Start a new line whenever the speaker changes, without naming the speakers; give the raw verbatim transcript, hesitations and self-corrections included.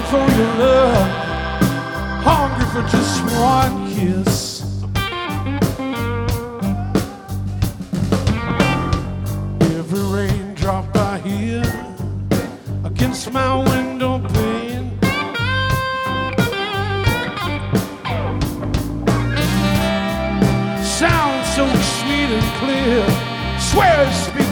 for your love, hungry for just one kiss. Every raindrop I hear against my